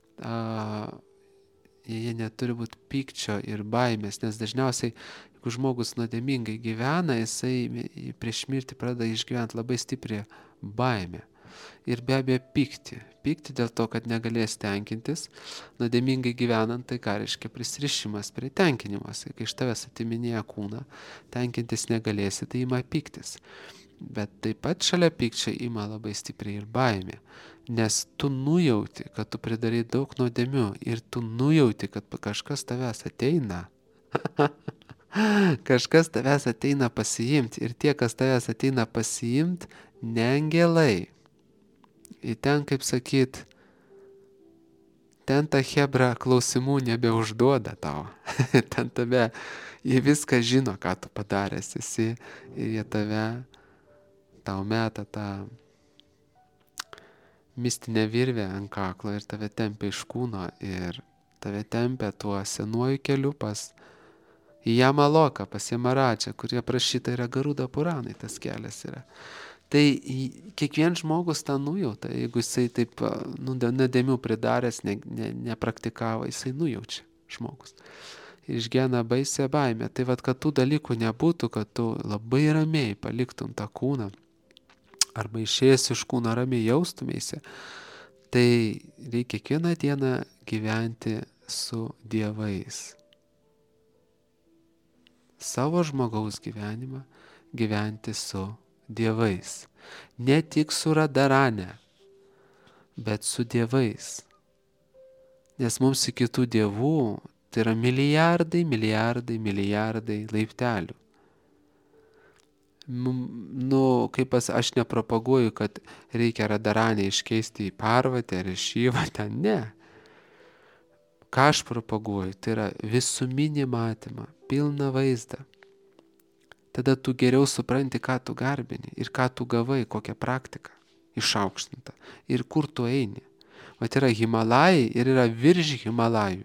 joje neturi būti pykčio ir baimės, nes dažniausiai, jeigu žmogus nuodėmingai gyvena, jisai prieš mirtį pradeda išgyventi labai stiprią baimę. Ir be abejo pykti. Pykti dėl to, kad negalės tenkintis. Nuodėmingai gyvenant, tai ką reiškia prisirišimas prie tenkinimas. Kai iš tavęs atiminėja kūną, tenkintis negalėsi, tai ima pyktis. Bet taip pat šalia pykčio ima labai stipriai ir baimė. Nes tu nujauti, kad tu pridarai daug nuodėmių ir tu nujauti, kad kažkas tavęs ateina. Kažkas tavęs ateina pasiimti ir tie, kas tavęs ateina pasiimti, ne angelai. Ir ten, kaip sakyt, ten ta hebra klausimų nebeužduoda tau. Ten tave, jie viską žino, ką tu padaręs esi ir jie tave, tau meta tą mistinę virvę ant kaklo ir tave tempia iš kūno ir tave tempia tuo senuoju keliu pas Jamaloką, pas Jamaračią, kurie aprašyta yra Garuda Puranai, tas kelias yra. Tai kiekvienas žmogus tą nujauta, jeigu jisai taip nu, nuodėmių pridaręs, ne, ne, nepraktikavo, jisai nujaučia žmogus. Išgyvena baisę baimę. Tai vad, kad tų dalykų nebūtų, kad tu labai ramiai paliktum tą kūną, arba išėjęs iš kūno ramiai jaustumėsi, tai reikia kiekvieną dieną gyventi su dievais. Savo žmogaus gyvenimą gyventi su dievais. Ne tik su radarane, bet su dievais. Nes mums iki tų dievų tai yra milijardai, milijardai, milijardai laiptelių. Nu, kaip pas, aš nepropaguoju, kad reikia radaranę iškeisti į Parvatę ar į Šyvą, ten ne. Ką aš propaguoju, tai yra visuminį matymą, pilną vaizdą. Tada tu geriau supranti, ką tu garbini ir ką tu gavai, kokią praktiką išaukštintą ir kur tu eini. Vat yra Himalajai ir yra virš Himalajų.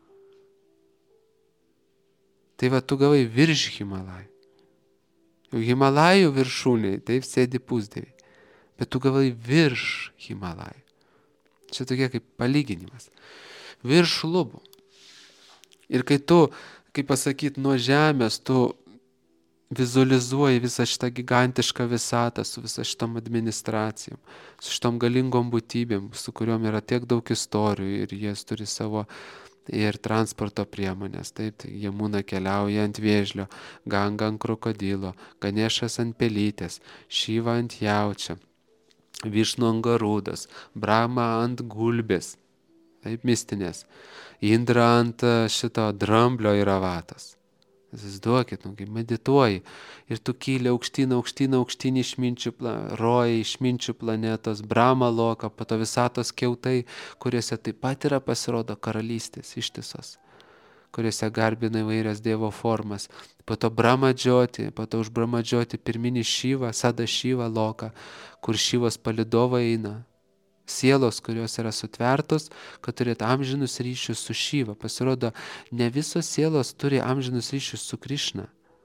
Tai va tu gavai virš Himalajų. Jau Himalajų viršūniai, taip sėdi pusdieviai. Bet tu gavai virš Himalajų. Čia tokia kaip palyginimas. Virš lubų. Ir kai tu, kaip pasakyti, nuo žemės tu vizualizuoji visą šitą gigantišką visatą su visą šitom administracijom, su šitom galingom būtybėm, su kuriuom yra tiek daug istorijų ir jie turi savo ir transporto priemonės. Taip, tai Jamuna keliauja ant vėžlio, Ganga ant krokodilo, Ganešas ant pelytės, Šyva ant jaučio, Višnu ant garudos, Brahma ant gulbės, taip mistinės, Indra ant šito dramblio ir avatos. Įsivaizduokit, nu, kaip medituoji ir tu kyli aukštyn, aukštyn, aukštyn išminčių, rojai, išminčių planetos, Brahma loka, po to visatos kiautai, kuriuose taip pat yra pasirodo karalystės ištisos, kuriuose garbina įvairias dievo formas, po to Brahma džioti, po to už Brahma džioti pirminį Šyvą, Sada Šyvą loka, kur Šyvos palidovai eina. Sielos, kurios yra sutvertos, kad turėtų amžinus ryšius su Šyva. Pasirodo, ne visos sielos turi amžinus ryšius su Krišna.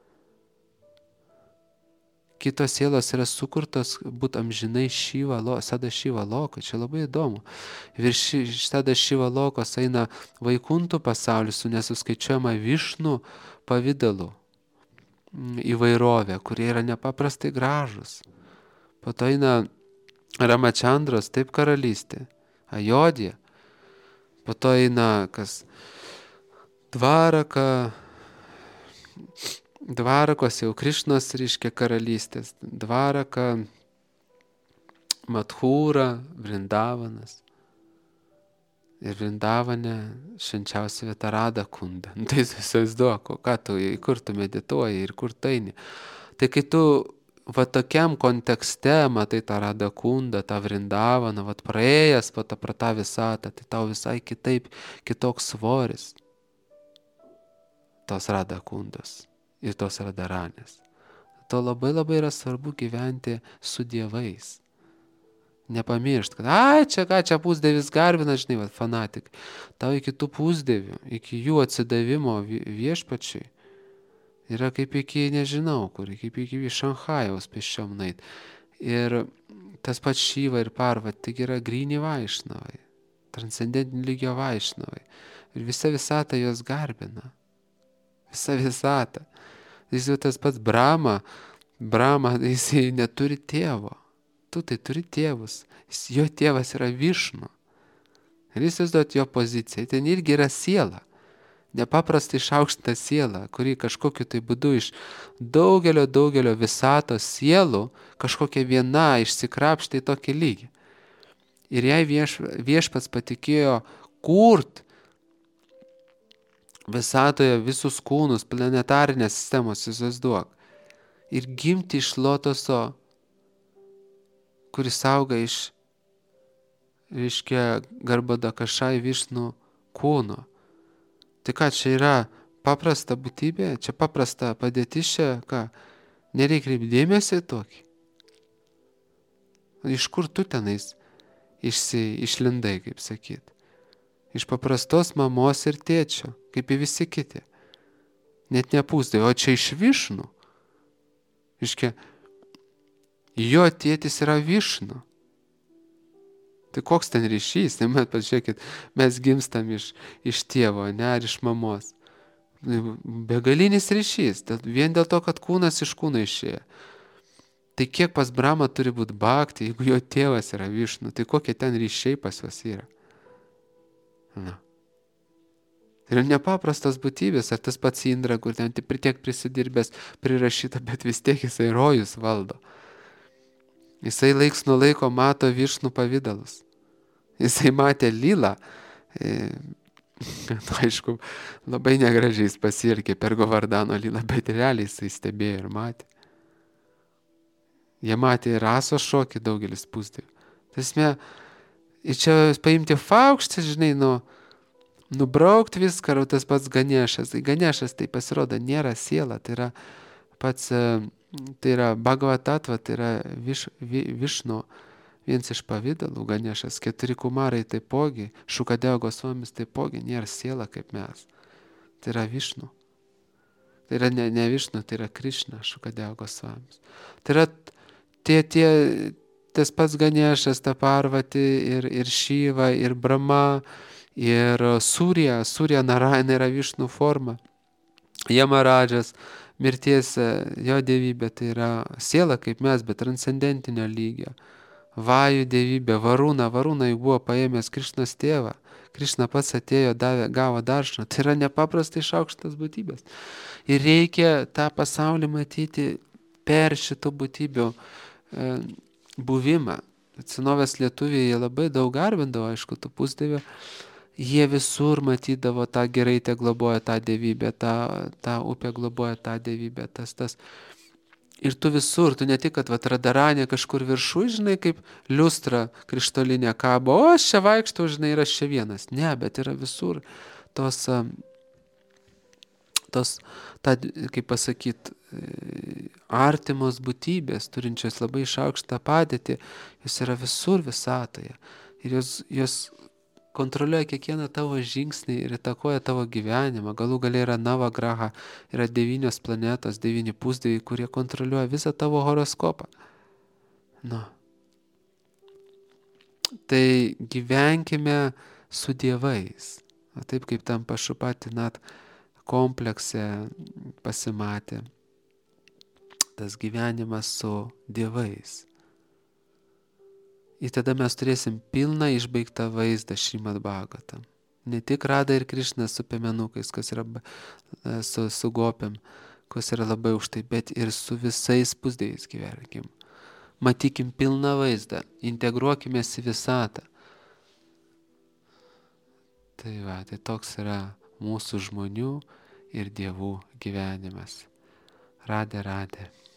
Kitos sielos yra sukurtos būti amžinai Šyva, Sada Šyva loko. Čia labai įdomu. Virš Sada Šyva lokos eina vaikuntų pasaulis su nesuskaičiuojama Višnų pavidalu įvairovė, kurie yra nepaprastai gražus. Po to eina Ramachandros, taip karalystė, Ajodija, po to eina kas Dvaraka, Dvarakos jau Krišnos reiškia karalystės. Dvaraka, Madhūra, Vrindavanas. Ir Vrindavane švenčiausia vieta Rada Kunda. Nu, tai įsivaizduok, ką tu, kur tu medituoji ir kur tu eini. Tai kai tu va tokiam kontekste matai tą Rada Kundą, tą Vrindavaną, va praėjęs va tą, pra tą visatą, tai tau visai kitaip, kitoks svoris tos Rada Kundos ir tos Radaranės. To labai labai yra svarbu gyventi su dievais. Nepamiršt, kad, ai, čia ką, čia pusdievis garbina, žinai, va, fanatik. Tau iki tų pusdievių, iki jų atsidavimo viešpačiui yra kaip iki, nežinau, kur, kaip iki Šanchajaus pėsčiom nait. Ir tas pats Šyva ir Parvat, tik yra gryni vaišnavai, transcendentinio lygio vaišnavai. Ir visa visata jos garbina. Visa visata. Jis jau tas pats Brahma, Brahma, jis neturi tėvo. Tu tai turi tėvus. Jis, jo tėvas yra Višnu. Ir jis įsivaizduot jo poziciją. Ten irgi yra siela. Nepaprastai išaukštinta siela, kuri kažkokiu tai būdu iš daugelio, daugelio visatos sielų kažkokia viena išsikrapštė į tokį lygį. Ir jai vieš, viešpats patikėjo kurt visatoje visus kūnus, planetarinės sistemos, įsivaizduok. Ir gimti iš lotoso, kuris auga iš, reiškia, Garbhodakašai Višnu kūno. Tai ką, čia yra paprasta būtybė, čia paprasta padėtis, čia ką, nereikia kreipti dėmesį tokį. Iš kur tu tenais išsi, išlindai, kaip sakyt? Iš paprastos mamos ir tėčio, kaip ir visi kiti. Net nepūsdai, o čia iš Višnu. Iškia, jo tėtis yra Višnu. Tai koks ten ryšys? Tai met, pažiūrėkit, mes gimstam iš, iš tėvo, ne, ar iš mamos. Begalinis ryšys, vien dėl to, kad kūnas iš kūno išėjo. Tai kiek pas Brahma turi būti bhakti, jeigu jo tėvas yra Višnu, tai kokie ten ryšiai pas juos yra? Na. Tai yra nepaprastos būtybės, ar tas pats Indra, kur ten tiek prisidirbęs, prirašyta, bet vis tiek jisai rojus valdo. Jisai laiks nuo laiko mato Višnu pavydalus. Jisai matė Lylą. E, nu, aišku, labai negražiai pasielgė per Govardhano Lylą, bet realiai jisai stebėjo ir matė. Jie matė ir Rasos šokį daugelis pusdievių. Tasme, ir čia paimti faukštį, žinai, nu, nubraukti viską, ar tas pats Ganešas. Ganešas, tai pasirodo, nėra siela, tai yra pats... Tai yra Bhagavatatva, tai yra viš, vi, Višnu, vienas iš pavydalų, Ganešas, keturi kumarai taipogi, Šukadeva Gosvamis taipogi nėra siela kaip mes. Tai yra Višnu. Tai yra ne, ne Višnu, tai yra Krišna, Šukadeva Gosvamis. Tai yra tie, tie, tas pats Ganešas, ta Parvati ir, ir Šyva, ir Brahma, ir Surya, Surya Narayana yra Višnu forma. Jamaradžas, mirties jo dievybė, tai yra siela kaip mes, bet transcendentinio lygio. Vajų dievybė, Varūna, Varūna jau buvo paėmęs Krišnos tėvą. Krišna pats atėjo, davė, gavo daršną. Tai yra nepaprastai išaukštas būtybės. Ir reikia tą pasaulį matyti per šitų būtybių e, buvimą. Senovės lietuviai jie labai daug garbindavo, aišku, tų pusdievių. Jie visur matydavo tą geraitę globoja tą dievybę, tą, tą upę globoja tą dievybę, tas, tas. Ir tu visur, tu ne tik, kad vat, Radaranė kažkur viršų, žinai, kaip liustra krištolinė kabo, o aš čia vaikštau, žinai, ir aš čia vienas. Ne, bet yra visur tos, tos ta, kaip pasakyt, artimos būtybės, turinčios labai išaukštą padėtį, jos yra visur visatoje. Ir jos, jos kontroliuoja kiekvieną tavo žingsnį ir įtakoja tavo gyvenimą. Galų gale yra Navagraha, yra devynios planetos, devyni pusdieviai, kurie kontroliuoja visą tavo horoskopą. Nu. Tai gyvenkime su dievais. O taip kaip tam Pašupatinat komplekse pasimatė tas gyvenimas su dievais. Ir tada mes turėsim pilną išbaigtą vaizdą Šrimad Bhagavatam. Ne tik Rada ir Krišna su piemenukais, kas yra su, su gopėm, kas yra labai už tai, bet ir su visais pusdieviais gyvenkim. Matykim pilną vaizdą, integruokimės į visatą. Tai va, tai toks yra mūsų žmonių ir dievų gyvenimas. Radė, radė.